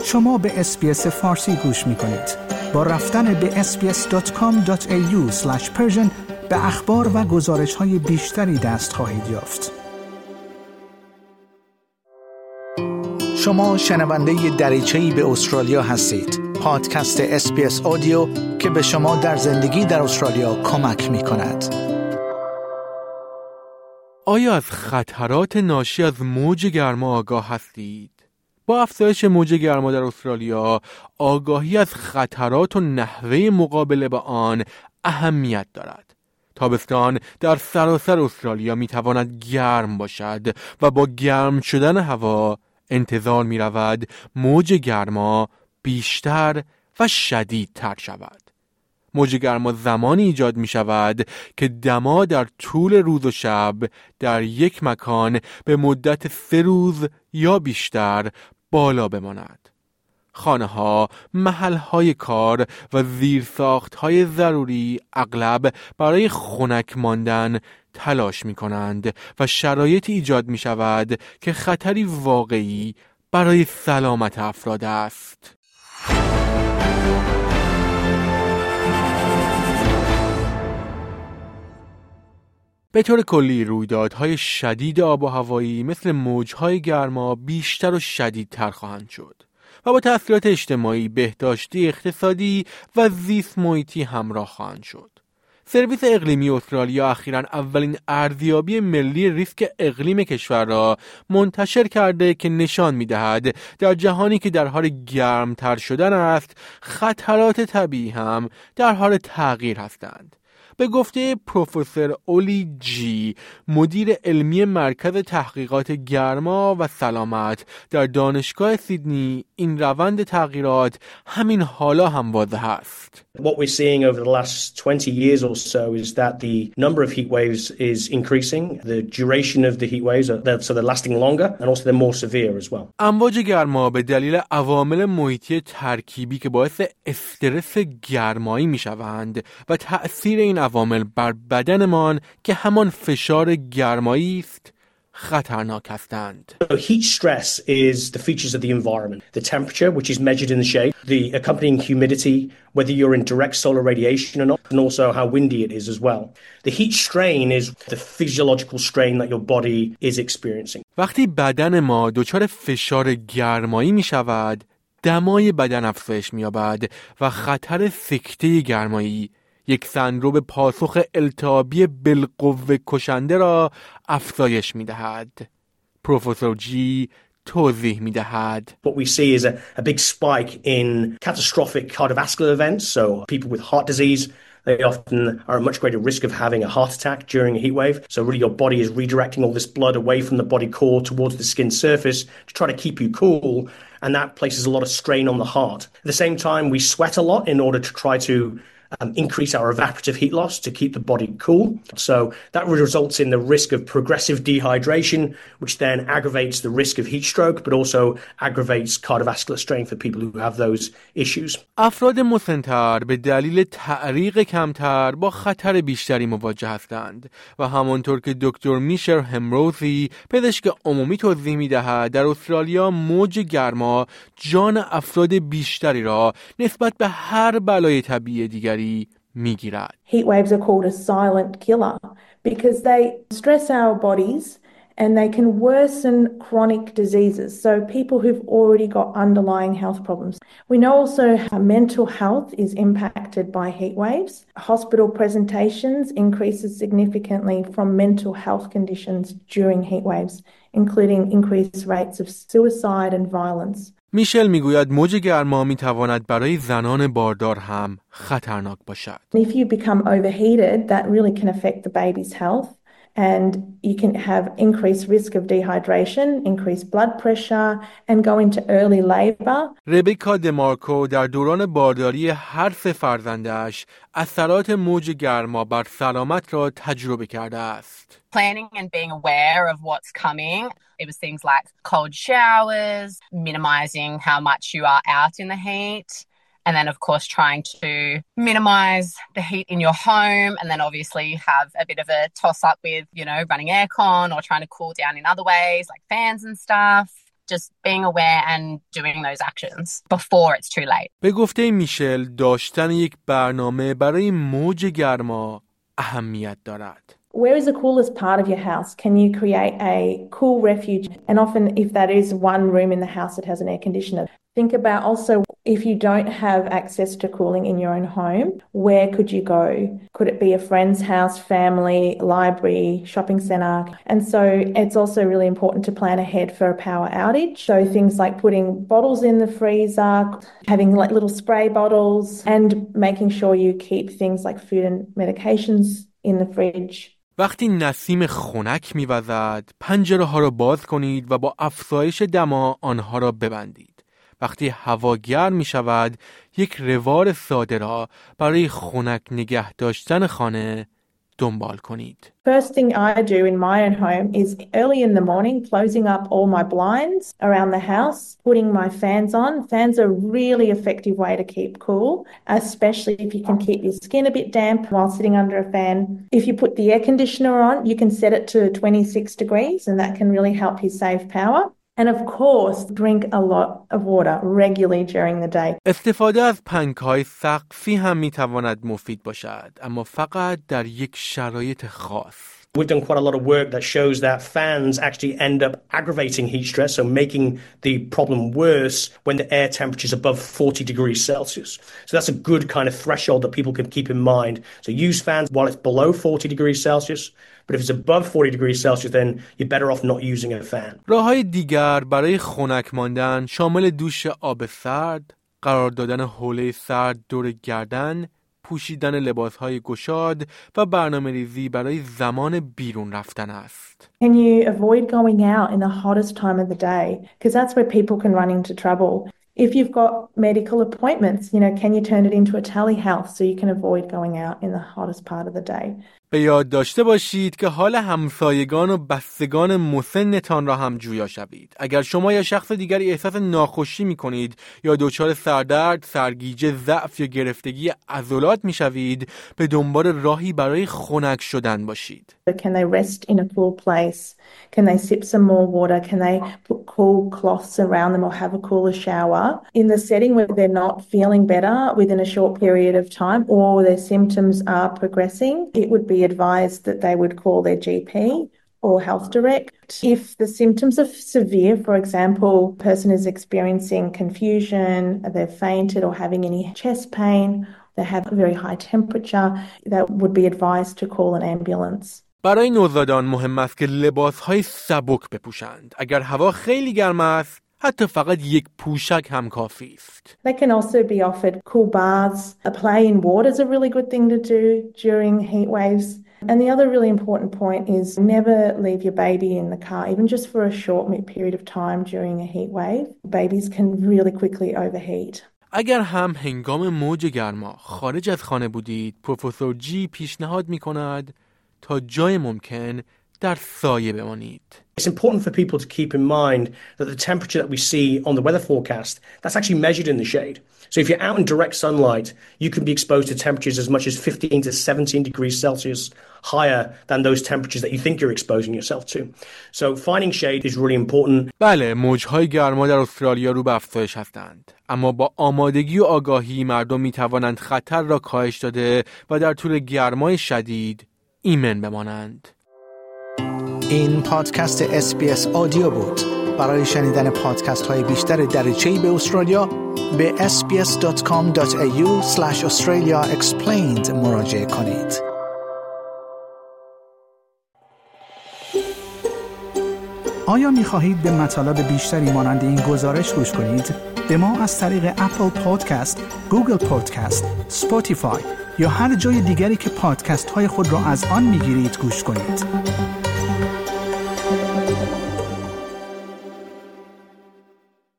شما به اس‌بی‌اس فارسی گوش می‌کنید. با رفتن به sbs.com.au/persian به اخبار و گزارش‌های بیشتری دست خواهید یافت. شما شنونده دریچه‌ای به استرالیا هستید. پادکست اس‌بی‌اس آدیو که به شما در زندگی در استرالیا کمک می‌کند. آیا از خطرات ناشی از موج گرما آگاه هستید؟ با افزایش موج گرما در استرالیا، آگاهی از خطرات و نحوه مقابله با آن اهمیت دارد. تابستان در سراسر استرالیا میتواند گرم باشد و با گرم شدن هوا انتظار می رود موج گرما بیشتر و شدیدتر شود. موج گرما زمانی ایجاد می شود که دما در طول روز و شب در یک مکان به مدت 3 روز یا بیشتر بالا بماند. خانه‌ها، محل‌های کار و زیرساخت‌های ضروری اغلب برای خنک ماندن تلاش می‌کنند و شرایطی ایجاد می‌شود که خطری واقعی برای سلامت افراد است. به طور کلی رویدادهای شدید آب و هوایی مثل موج‌های گرما بیشتر و شدیدتر خواهند شد و با تأثیرات اجتماعی، بهداشتی، اقتصادی و زیست محیطی همراه خواهند شد. سرویس اقلیمی استرالیا اخیراً اولین ارزیابی ملی ریسک اقلیم کشور را منتشر کرده که نشان می‌دهد در جهانی که در حال گرمتر شدن است، خطرات طبیعی هم در حال تغییر هستند. به گفته پروفسور اولی جی، مدیر علمی مرکز تحقیقات گرما و سلامت در دانشگاه سیدنی، این روند تغییرات همین حالا هم واضح است. What we're seeing over the last 20 years or so is that the number of heat waves is increasing. The duration of the heat waves, so they're lasting longer and also they're more severe as well. امواج گرما به دلیل عوامل محیطی ترکیبی که باعث استرس گرمایی میشوند و تأثیر این عوامل بر بدنمان که همان فشار گرمایی است خطرناک هستند. So heat stress is the features of the environment. The temperature, which is measured in the shade, the accompanying humidity, whether you're in direct solar radiation or not, and also how windy it is as well. The heat strain is the physiological strain that your body is experiencing. وقتی بدن ما دچار فشار گرمایی می شود، دمای بدن افزایش می یابد و خطر سکته گرمایی، یک سندروم پاسخ التهابی بالقوه کشنده را افزایش می دهد. پروفسور جی توضیح می دهد. What we see is a big spike in catastrophic cardiovascular events. So people with heart disease, they often are at much greater risk of having a heart attack during a heat wave. So really your body is redirecting all this blood away from the body core towards the skin surface to try to keep you cool. And that places a lot of strain on the heart. At the same time, we sweat a lot in order to try to increase our evaporative heat loss to keep the body cool. So that results in the risk of progressive dehydration, which then aggravates the risk of heat stroke, but also aggravates cardiovascular strain for people who have those issues. افراد مسن‌تر به دلیل تعریق کمتر با خطر بیشتری مواجه هستند و همانطور که دکتر میشل همروزی پزشک عمومی توضیح می‌دهد، در استرالیا موج گرما جان افراد بیشتری را نسبت به هر بلای طبیعی دیگری میگیرد. Heat waves are called a silent killer because they stress our bodies and they can worsen chronic diseases. So people who've already got underlying health problems. We know also how mental health is impacted by heat waves. Hospital presentations increases significantly from mental health conditions during heat waves, including increased rates of suicide and violence. میشل میگوید موج گرما میتواند برای زنان باردار هم خطرناک باشد. If you become overheated, that really can affect the baby's health. And you can have increased risk of dehydration, increased blood pressure, and go into early labor. ربیکا دمارکو در دوران بارداری هر 3 فرزندش اثرات موج گرما بر سلامت را تجربه کرده است. Planning and being aware of what's coming. It was things like cold showers, minimizing how much you are out in the heat. And then, of course, trying to minimize the heat in your home and then obviously have a bit of a toss up with, running aircon or trying to cool down in other ways like fans and stuff. just being aware and doing those actions before it's too late. به گفته میشل داشتن یک برنامه برای موج گرما اهمیت دارد. Where is the coolest part of your house? Can you create a cool refuge? And often if that is one room in the house that has an air conditioner, think about also if you don't have access to cooling in your own home, where could you go? Could it be a friend's house, family, library, shopping centre? And so it's also really important to plan ahead for a power outage. So things like putting bottles in the freezer, having like little spray bottles, and making sure you keep things like food and medications in the fridge. وقتی نسیم خنک می‌وزد، پنجره‌ها را باز کنید و با افزایش دما آنها را ببندید. وقتی هوا گرم می‌شود، یک روال ساده را برای خنک نگه داشتن خانه دنبال کنید. First thing I do in my own home is early in the morning closing up all my blinds around the house, putting my fans on. Fans are a really effective way to keep cool, especially if you can keep your skin a bit damp while sitting under a fan. If you put the air conditioner on, you can set it to 26 degrees and that can really help you save power. And of course, drink a lot of water regularly during the day. استفاده از پنکه‌های سقفی هم می‌تواند مفید باشد، اما فقط در یک شرایط خاص. We've done quite a lot of work that shows that fans actually end up aggravating heat stress, so making the problem worse when the air temperature is above 40 degrees Celsius. So that's a good kind of threshold that people can keep in mind. So use fans while it's below 40 degrees Celsius, but if it's above 40 degrees Celsius, then you're better off not using a fan. راه‌های دیگر برای خنک ماندن شامل دوش آب سرد، قرار دادن حوله سرد دور گردن، پوشیدن لباسهای گشاد و برنامه‌ریزی برای زمان بیرون رفتن است. Can you avoid going out in the hottest time of the day? Because that's where people can run into trouble. If you've got medical appointments, can you turn it into a telehealth so you can avoid going out in the hottest part of the day? به یاد داشته باشید که حال همسایگان و بستگان مسنتان را هم جویا شوید. اگر شما یا شخص دیگری احساس ناخوشی می کنید یا دچار سردرد، سرگیجه، ضعف یا گرفتگی عضلات می شوید، به دنبال راهی برای خنک شدن باشید. Can they rest in a cool place? Can they sip some more water? Can they put cool cloths around them or have a cooler shower? In the setting where they're not feeling better within a short period of time or their symptoms are progressing, it would be advised that they would call their GP or Health Direct. If the symptoms are severe, for example, a person is experiencing confusion, they're fainted or having any chest pain, they have a very high temperature, that would be advised to call an ambulance. برای نوزادان مهم است که لباس‌های سبک بپوشند. اگر هوا خیلی گرم است، حتی فقط یک پوشک هم کافی است. They can also be offered cool baths. A play in water is a really good thing to do during heat waves. And the other really important point is never leave your baby in the car, even just for a short period of time during a heat wave. Babies can really quickly overheat. اگر هم هنگام موج گرما خارج از خانه بودید، پروفسور جی پیشنهاد می‌کند تا جای ممکن در سایه بمانید. It's important for people to keep in mind that the temperature that we see on the weather forecast, that's actually measured in the shade. So if you're out in direct sunlight, you can be exposed to temperatures as much as 15 to 17 degrees Celsius higher than those temperatures that you think you're exposing yourself to. So finding shade is really important. بله، موج‌های گرما در استرالیا رو به افزایش هستند. اما با آمادگی و آگاهی مردم می‌توانند خطر را کاهش داده و در طول گرمای شدید ایمن بمانند. این پادکست SBS آدیو بود. برای شنیدن پادکست های بیشتر دریچه‌ای به استرالیا به sbs.com.au/Australia Explained مراجعه کنید. آیا می خواهید به مطالب بیشتری مانند این گزارش گوش کنید؟ به ما از طریق اپل پادکست، گوگل پادکست، اسپاتیفای یا هر جای دیگری که پادکست های خود را از آن می گیرید گوش کنید.